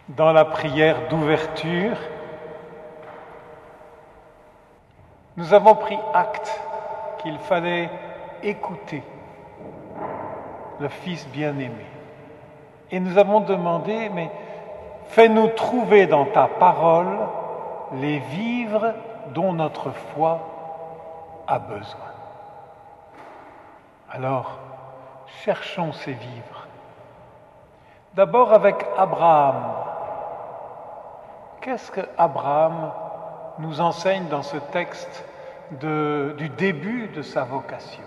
Dans la prière d'ouverture, nous avons pris acte qu'il fallait écouter le Fils bien-aimé. Et nous avons demandé, mais fais-nous trouver dans ta parole les vivres dont notre foi a besoin. Alors, cherchons ces vivres. D'abord avec Abraham. Qu'est-ce que Abraham nous enseigne dans ce texte du début de sa vocation?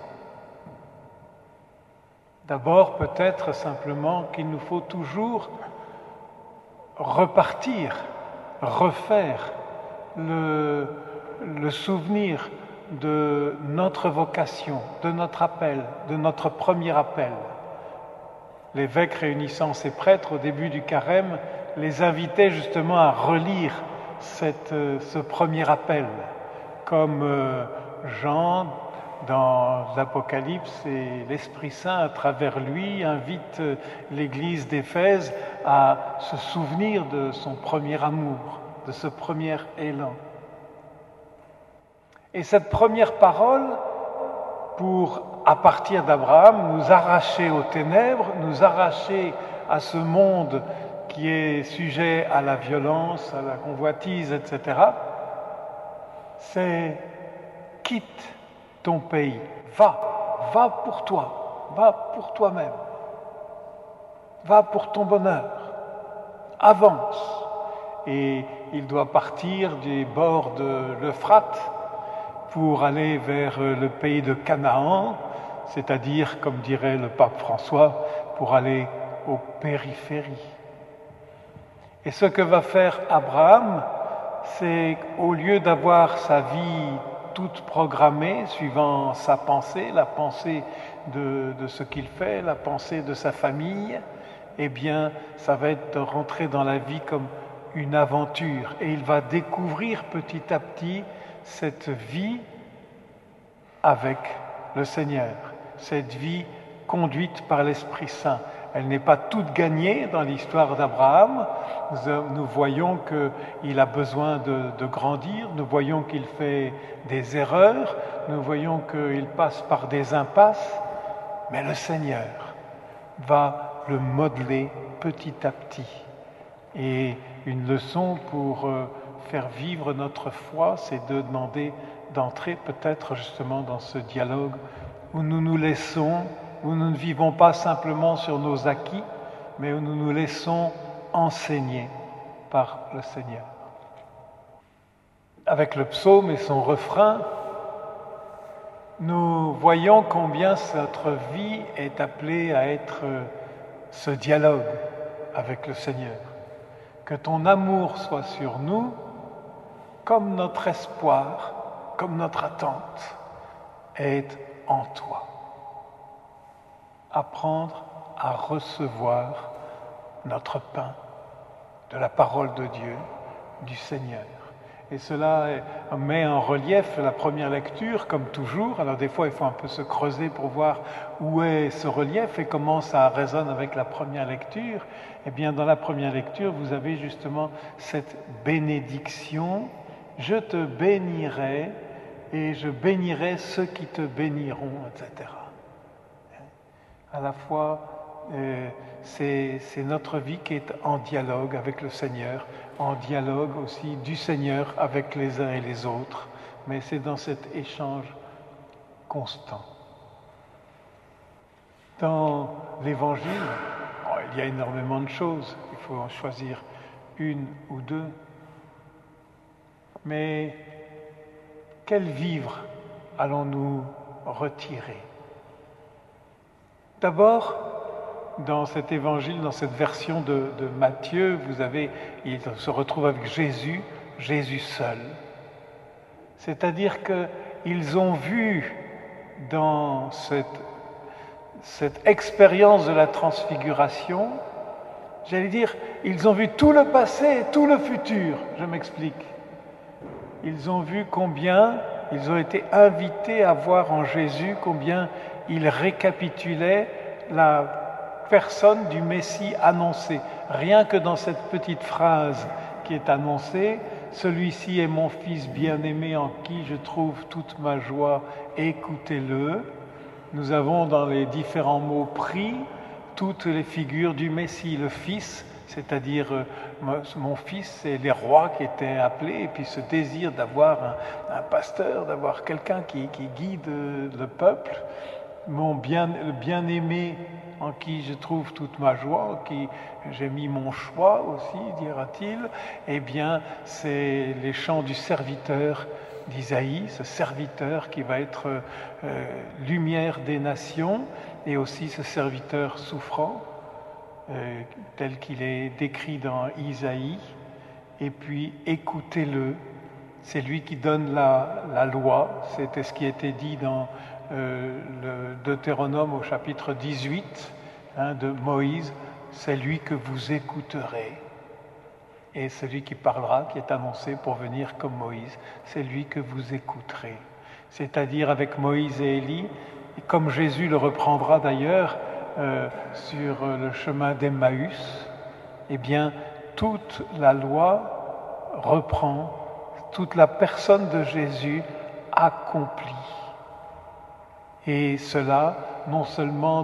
D'abord, peut-être simplement qu'il nous faut toujours repartir, refaire le souvenir de notre vocation, de notre appel, de notre premier appel. L'évêque réunissant ses prêtres au début du carême les invitait justement à relire ce premier appel, comme Jean dans l'Apocalypse, et l'Esprit Saint à travers lui invite l'Église d'Éphèse à se souvenir de son premier amour, de ce premier élan. Et cette première parole, pour, à partir d'Abraham, nous arracher aux ténèbres, nous arracher à ce monde qui est sujet à la violence, à la convoitise, etc., c'est quitte ton pays, va pour toi, va pour toi-même, va pour ton bonheur, avance. Et il doit partir des bords de l'Euphrate pour aller vers le pays de Canaan, c'est-à-dire, comme dirait le pape François, pour aller aux périphéries. Et ce que va faire Abraham, c'est au lieu d'avoir sa vie toute programmée, suivant sa pensée, la pensée de ce qu'il fait, la pensée de sa famille, eh bien, ça va être de rentrer dans la vie comme une aventure. Et il va découvrir petit à petit cette vie avec le Seigneur, cette vie conduite par l'Esprit Saint. Elle n'est pas toute gagnée dans l'histoire d'Abraham. Nous voyons qu'il a besoin de grandir, nous voyons qu'il fait des erreurs, nous voyons qu'il passe par des impasses, mais le Seigneur va le modeler petit à petit. Et une leçon pour faire vivre notre foi, c'est de demander d'entrer peut-être justement dans ce dialogue où nous nous laissons, où nous ne vivons pas simplement sur nos acquis, mais où nous nous laissons enseigner par le Seigneur. Avec le psaume et son refrain, nous voyons combien notre vie est appelée à être ce dialogue avec le Seigneur. Que ton amour soit sur nous comme notre espoir, comme notre attente est en toi. Apprendre à recevoir notre pain de la parole de Dieu, du Seigneur. Et cela met en relief la première lecture, comme toujours. Alors des fois, il faut un peu se creuser pour voir où est ce relief et comment ça résonne avec la première lecture. Eh bien, dans la première lecture, vous avez justement cette bénédiction. Je te bénirai et je bénirai ceux qui te béniront, etc. À la fois, c'est notre vie qui est en dialogue avec le Seigneur, en dialogue aussi du Seigneur avec les uns et les autres, mais c'est dans cet échange constant. Dans l'Évangile, il y a énormément de choses, il faut en choisir une ou deux, mais quel vivre allons-nous retirer? D'abord, dans cet évangile, dans cette version de Matthieu, il se retrouve avec Jésus, Jésus seul. C'est-à-dire qu'ils ont vu dans cette expérience de la transfiguration, j'allais dire, ils ont vu tout le passé et tout le futur. Je m'explique. Ils ont vu combien ils ont été invités à voir en Jésus, combien il récapitulait la personne du Messie annoncé. Rien que dans cette petite phrase qui est annoncée, celui-ci est mon Fils bien-aimé en qui je trouve toute ma joie, écoutez-le. Nous avons dans les différents mots pris toutes les figures du Messie, le Fils, c'est-à-dire mon Fils, c'est les rois qui étaient appelés, et puis ce désir d'avoir un pasteur, d'avoir quelqu'un qui guide le peuple, le bien-aimé en qui je trouve toute ma joie, en qui j'ai mis mon choix aussi, dira-t-il, eh bien c'est les chants du serviteur d'Isaïe, ce serviteur qui va être lumière des nations, et aussi ce serviteur souffrant, tel qu'il est décrit dans Isaïe. Et puis écoutez-le, c'est lui qui donne la loi, c'était ce qui était dit dans le Deutéronome au chapitre 18 de Moïse, c'est lui que vous écouterez. Et celui qui parlera, qui est annoncé pour venir comme Moïse, c'est lui que vous écouterez. C'est-à-dire avec Moïse et Élie, et comme Jésus le reprendra d'ailleurs sur le chemin d'Emmaüs, eh bien toute la loi reprend, toute la personne de Jésus accomplit. Et cela, non seulement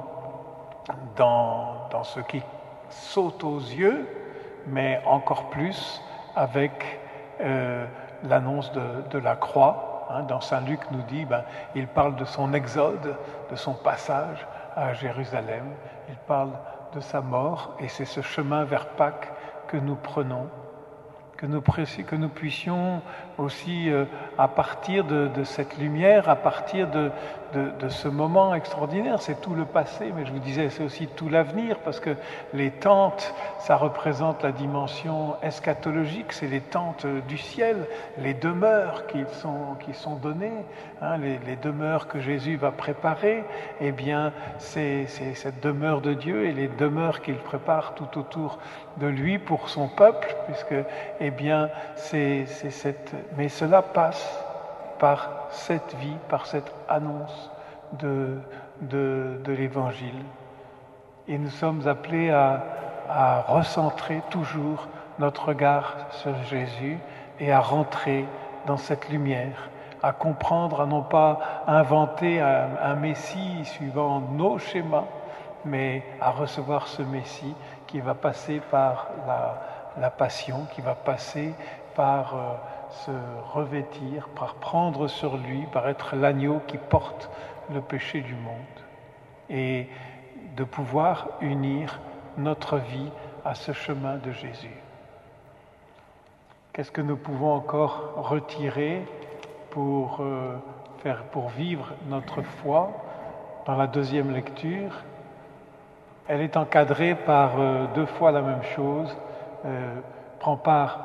dans ce qui saute aux yeux, mais encore plus avec l'annonce de la croix. Dans Saint Luc nous dit, il parle de son exode, de son passage à Jérusalem, il parle de sa mort, et c'est ce chemin vers Pâques que nous prenons, que nous puissions aussi, à partir de cette lumière, à partir de ce moment extraordinaire, c'est tout le passé, mais je vous disais, c'est aussi tout l'avenir, parce que les tentes, ça représente la dimension eschatologique, c'est les tentes du ciel, les demeures qui sont données, les demeures que Jésus va préparer, eh bien, c'est cette demeure de Dieu et les demeures qu'il prépare tout autour de lui pour son peuple, puisque, eh bien, mais cela passe par cette vie, par cette annonce de l'Évangile. Et nous sommes appelés à recentrer toujours notre regard sur Jésus et à rentrer dans cette lumière, à comprendre, à non pas inventer un Messie suivant nos schémas, mais à recevoir ce Messie qui va passer par la passion, qui va passer par se revêtir, par prendre sur lui, par être l'agneau qui porte le péché du monde, et de pouvoir unir notre vie à ce chemin de Jésus. Qu'est-ce que nous pouvons encore retirer pour vivre notre foi dans la deuxième lecture? Elle est encadrée par deux fois la même chose. Prends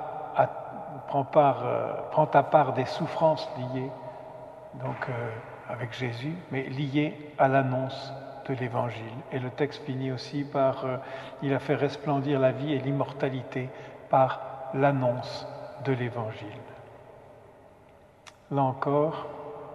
ta part des souffrances liées avec Jésus, mais liées à l'annonce de l'Évangile. Et le texte finit aussi par il a fait resplendir la vie et l'immortalité par l'annonce de l'Évangile. Là encore,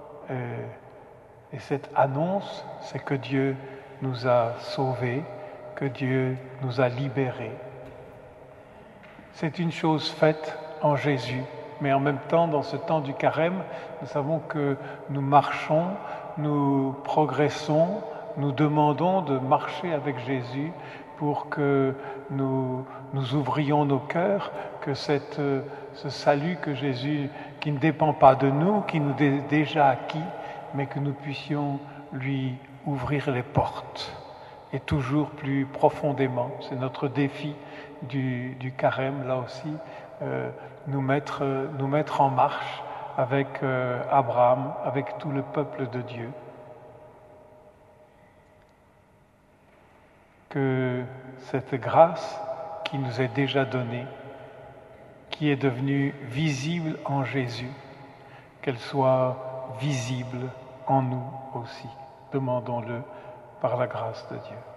et cette annonce, c'est que Dieu nous a sauvés, que Dieu nous a libérés. C'est une chose faite en Jésus, mais en même temps, dans ce temps du carême, nous savons que nous marchons, nous progressons, nous demandons de marcher avec Jésus pour que nous ouvrions nos cœurs, que ce salut que Jésus, qui ne dépend pas de nous, qui nous est déjà acquis, mais que nous puissions lui ouvrir les portes, et toujours plus profondément. C'est notre défi du carême, là aussi, nous mettre en marche avec Abraham, avec tout le peuple de Dieu. Que cette grâce qui nous est déjà donnée, qui est devenue visible en Jésus, qu'elle soit visible en nous aussi. Demandons-le par la grâce de Dieu.